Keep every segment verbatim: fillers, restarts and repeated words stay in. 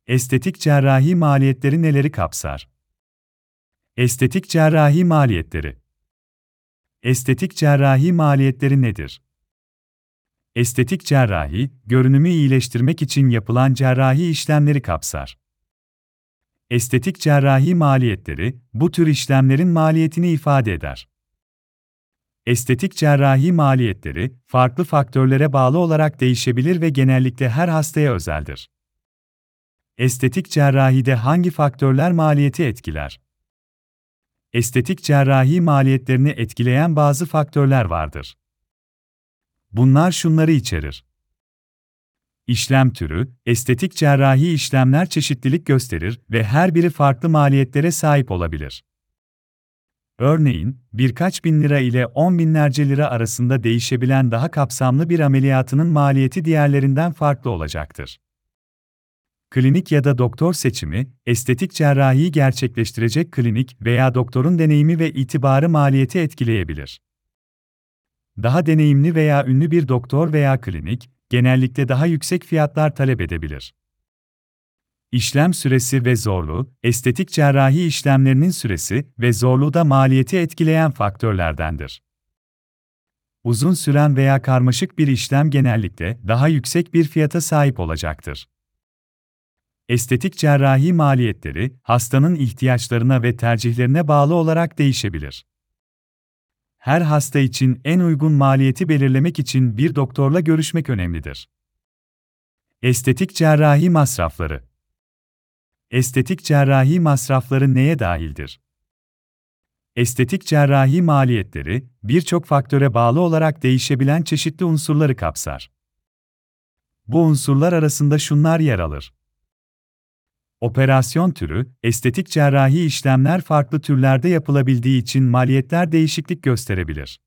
Estetik cerrahi maliyetleri neleri kapsar? Estetik cerrahi maliyetleri. Estetik cerrahi maliyetleri nedir? Estetik cerrahi, görünümü iyileştirmek için yapılan cerrahi işlemleri kapsar. Estetik cerrahi maliyetleri, bu tür işlemlerin maliyetini ifade eder. Estetik cerrahi maliyetleri, farklı faktörlere bağlı olarak değişebilir ve genellikle her hastaya özeldir. Estetik cerrahide hangi faktörler maliyeti etkiler? Estetik cerrahi maliyetlerini etkileyen bazı faktörler vardır. Bunlar şunları içerir. İşlem türü, estetik cerrahi işlemler çeşitlilik gösterir ve her biri farklı maliyetlere sahip olabilir. Örneğin, birkaç bin lira ile on binlerce lira arasında değişebilen daha kapsamlı bir ameliyatının maliyeti diğerlerinden farklı olacaktır. Klinik ya da doktor seçimi, estetik cerrahiyi gerçekleştirecek klinik veya doktorun deneyimi ve itibarı maliyeti etkileyebilir. Daha deneyimli veya ünlü bir doktor veya klinik, genellikle daha yüksek fiyatlar talep edebilir. İşlem süresi ve zorluğu, estetik cerrahi işlemlerinin süresi ve zorluğu da maliyeti etkileyen faktörlerdendir. Uzun süren veya karmaşık bir işlem genellikle daha yüksek bir fiyata sahip olacaktır. Estetik cerrahi maliyetleri, hastanın ihtiyaçlarına ve tercihlerine bağlı olarak değişebilir. Her hasta için en uygun maliyeti belirlemek için bir doktorla görüşmek önemlidir. Estetik cerrahi masrafları. Estetik cerrahi masrafları neye dahildir? Estetik cerrahi maliyetleri, birçok faktöre bağlı olarak değişebilen çeşitli unsurları kapsar. Bu unsurlar arasında şunlar yer alır. Operasyon türü, estetik cerrahi işlemler farklı türlerde yapılabildiği için maliyetler değişiklik gösterebilir.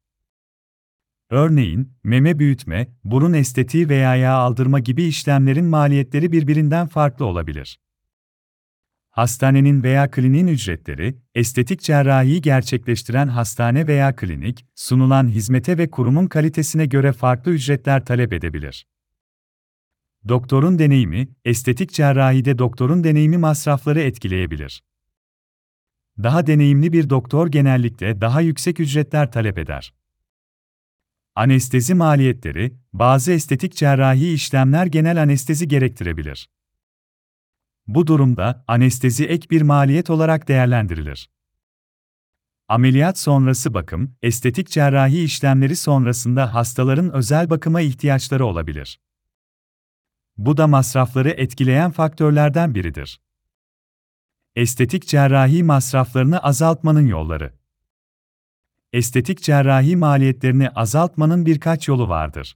Örneğin, meme büyütme, burun estetiği veya yağ aldırma gibi işlemlerin maliyetleri birbirinden farklı olabilir. Hastanenin veya kliniğin ücretleri, estetik cerrahiyi gerçekleştiren hastane veya klinik, sunulan hizmete ve kurumun kalitesine göre farklı ücretler talep edebilir. Doktorun deneyimi, estetik cerrahide doktorun deneyimi masrafları etkileyebilir. Daha deneyimli bir doktor genellikle daha yüksek ücretler talep eder. Anestezi maliyetleri, bazı estetik cerrahi işlemler genel anestezi gerektirebilir. Bu durumda, anestezi ek bir maliyet olarak değerlendirilir. Ameliyat sonrası bakım, estetik cerrahi işlemleri sonrasında hastaların özel bakıma ihtiyaçları olabilir. Bu da masrafları etkileyen faktörlerden biridir. Estetik cerrahi masraflarını azaltmanın yolları. Estetik cerrahi maliyetlerini azaltmanın birkaç yolu vardır.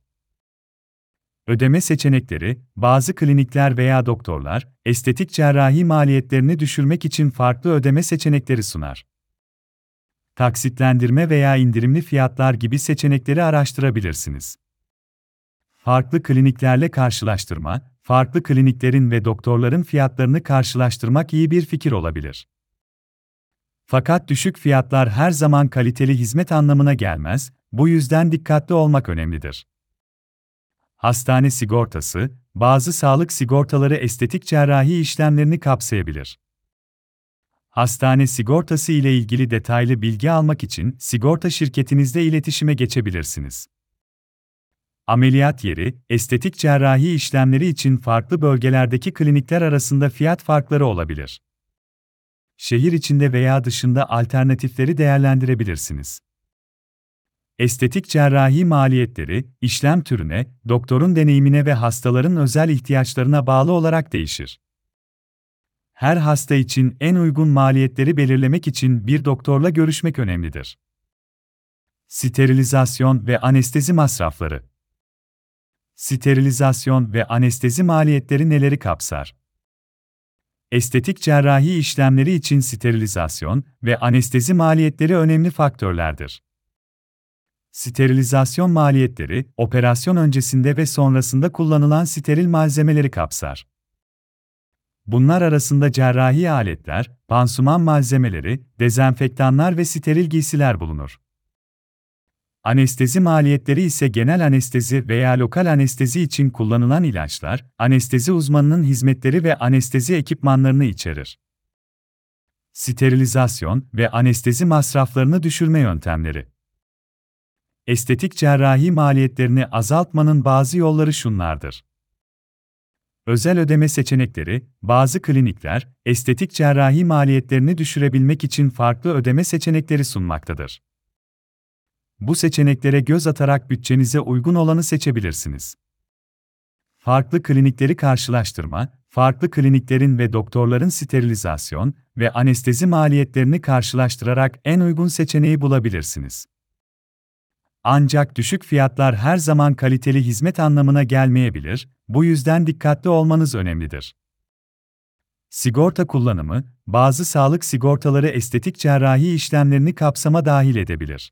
Ödeme seçenekleri, bazı klinikler veya doktorlar, estetik cerrahi maliyetlerini düşürmek için farklı ödeme seçenekleri sunar. Taksitlendirme veya indirimli fiyatlar gibi seçenekleri araştırabilirsiniz. Farklı kliniklerle karşılaştırma, farklı kliniklerin ve doktorların fiyatlarını karşılaştırmak iyi bir fikir olabilir. Fakat düşük fiyatlar her zaman kaliteli hizmet anlamına gelmez, bu yüzden dikkatli olmak önemlidir. Hastane sigortası, bazı sağlık sigortaları estetik cerrahi işlemlerini kapsayabilir. Hastane sigortası ile ilgili detaylı bilgi almak için sigorta şirketinizle iletişime geçebilirsiniz. Ameliyat yeri, estetik cerrahi işlemleri için farklı bölgelerdeki klinikler arasında fiyat farkları olabilir. Şehir içinde veya dışında alternatifleri değerlendirebilirsiniz. Estetik cerrahi maliyetleri, işlem türüne, doktorun deneyimine ve hastaların özel ihtiyaçlarına bağlı olarak değişir. Her hasta için en uygun maliyetleri belirlemek için bir doktorla görüşmek önemlidir. Sterilizasyon ve anestezi masrafları. Sterilizasyon ve anestezi maliyetleri neleri kapsar? Estetik cerrahi işlemleri için sterilizasyon ve anestezi maliyetleri önemli faktörlerdir. Sterilizasyon maliyetleri, operasyon öncesinde ve sonrasında kullanılan steril malzemeleri kapsar. Bunlar arasında cerrahi aletler, pansuman malzemeleri, dezenfektanlar ve steril giysiler bulunur. Anestezi maliyetleri ise genel anestezi veya lokal anestezi için kullanılan ilaçlar, anestezi uzmanının hizmetleri ve anestezi ekipmanlarını içerir. Sterilizasyon ve anestezi masraflarını düşürme yöntemleri. Estetik cerrahi maliyetlerini azaltmanın bazı yolları şunlardır. Özel ödeme seçenekleri, bazı klinikler, estetik cerrahi maliyetlerini düşürebilmek için farklı ödeme seçenekleri sunmaktadır. Bu seçeneklere göz atarak bütçenize uygun olanı seçebilirsiniz. Farklı klinikleri karşılaştırma, farklı kliniklerin ve doktorların sterilizasyon ve anestezi maliyetlerini karşılaştırarak en uygun seçeneği bulabilirsiniz. Ancak düşük fiyatlar her zaman kaliteli hizmet anlamına gelmeyebilir, bu yüzden dikkatli olmanız önemlidir. Sigorta kullanımı, bazı sağlık sigortaları estetik cerrahi işlemlerini kapsama dahil edebilir.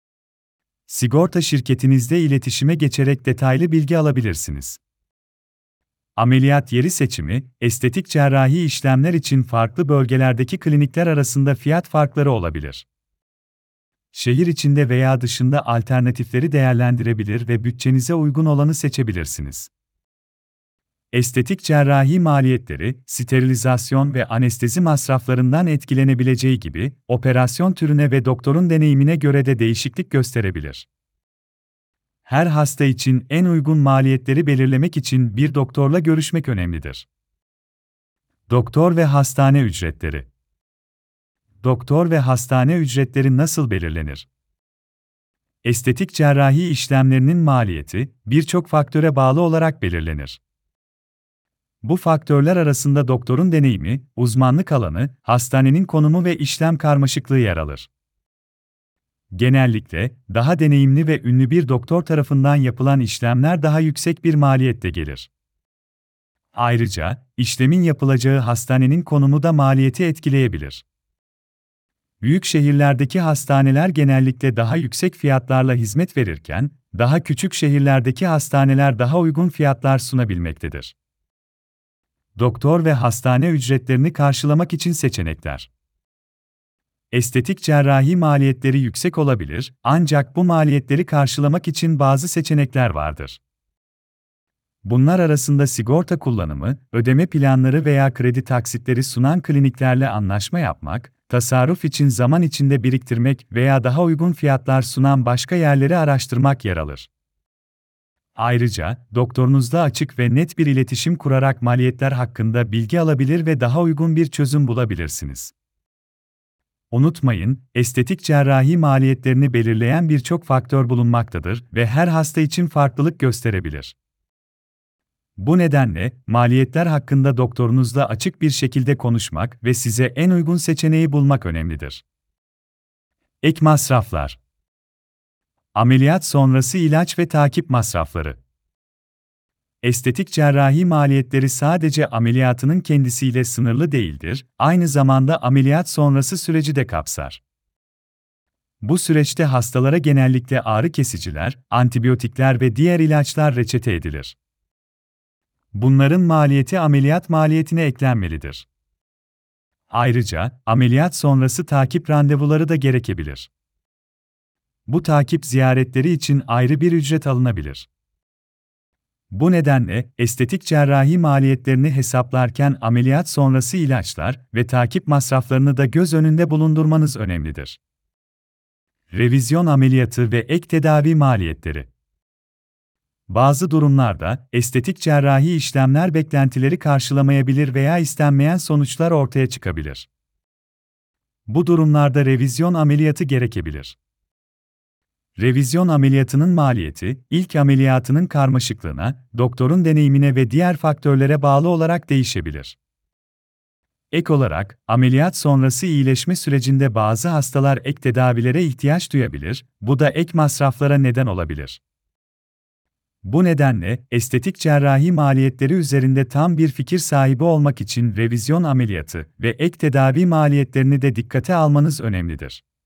Sigorta şirketinizle iletişime geçerek detaylı bilgi alabilirsiniz. Ameliyat yeri seçimi, estetik cerrahi işlemler için farklı bölgelerdeki klinikler arasında fiyat farkları olabilir. Şehir içinde veya dışında alternatifleri değerlendirebilir ve bütçenize uygun olanı seçebilirsiniz. Estetik cerrahi maliyetleri, sterilizasyon ve anestezi masraflarından etkilenebileceği gibi, operasyon türüne ve doktorun deneyimine göre de değişiklik gösterebilir. Her hasta için en uygun maliyetleri belirlemek için bir doktorla görüşmek önemlidir. Doktor ve hastane ücretleri. Doktor ve hastane ücretleri nasıl belirlenir? Estetik cerrahi işlemlerinin maliyeti, birçok faktöre bağlı olarak belirlenir. Bu faktörler arasında doktorun deneyimi, uzmanlık alanı, hastanenin konumu ve işlem karmaşıklığı yer alır. Genellikle, daha deneyimli ve ünlü bir doktor tarafından yapılan işlemler daha yüksek bir maliyette gelir. Ayrıca, işlemin yapılacağı hastanenin konumu da maliyeti etkileyebilir. Büyük şehirlerdeki hastaneler genellikle daha yüksek fiyatlarla hizmet verirken, daha küçük şehirlerdeki hastaneler daha uygun fiyatlar sunabilmektedir. Doktor ve hastane ücretlerini karşılamak için seçenekler. Estetik cerrahi maliyetleri yüksek olabilir, ancak bu maliyetleri karşılamak için bazı seçenekler vardır. Bunlar arasında sigorta kullanımı, ödeme planları veya kredi taksitleri sunan kliniklerle anlaşma yapmak, tasarruf için zaman içinde biriktirmek veya daha uygun fiyatlar sunan başka yerleri araştırmak yer alır. Ayrıca, doktorunuzla açık ve net bir iletişim kurarak maliyetler hakkında bilgi alabilir ve daha uygun bir çözüm bulabilirsiniz. Unutmayın, estetik cerrahi maliyetlerini belirleyen birçok faktör bulunmaktadır ve her hasta için farklılık gösterebilir. Bu nedenle, maliyetler hakkında doktorunuzla açık bir şekilde konuşmak ve size en uygun seçeneği bulmak önemlidir. Ek masraflar. Ameliyat sonrası ilaç ve takip masrafları. Estetik cerrahi maliyetleri sadece ameliyatının kendisiyle sınırlı değildir, aynı zamanda ameliyat sonrası süreci de kapsar. Bu süreçte hastalara genellikle ağrı kesiciler, antibiyotikler ve diğer ilaçlar reçete edilir. Bunların maliyeti ameliyat maliyetine eklenmelidir. Ayrıca, ameliyat sonrası takip randevuları da gerekebilir. Bu takip ziyaretleri için ayrı bir ücret alınabilir. Bu nedenle, estetik cerrahi maliyetlerini hesaplarken ameliyat sonrası ilaçlar ve takip masraflarını da göz önünde bulundurmanız önemlidir. Revizyon ameliyatı ve ek tedavi maliyetleri. Bazı durumlarda, estetik cerrahi işlemler beklentileri karşılamayabilir veya istenmeyen sonuçlar ortaya çıkabilir. Bu durumlarda revizyon ameliyatı gerekebilir. Revizyon ameliyatının maliyeti, ilk ameliyatının karmaşıklığına, doktorun deneyimine ve diğer faktörlere bağlı olarak değişebilir. Ek olarak, ameliyat sonrası iyileşme sürecinde bazı hastalar ek tedavilere ihtiyaç duyabilir, bu da ek masraflara neden olabilir. Bu nedenle, estetik cerrahi maliyetleri üzerinde tam bir fikir sahibi olmak için revizyon ameliyatı ve ek tedavi maliyetlerini de dikkate almanız önemlidir.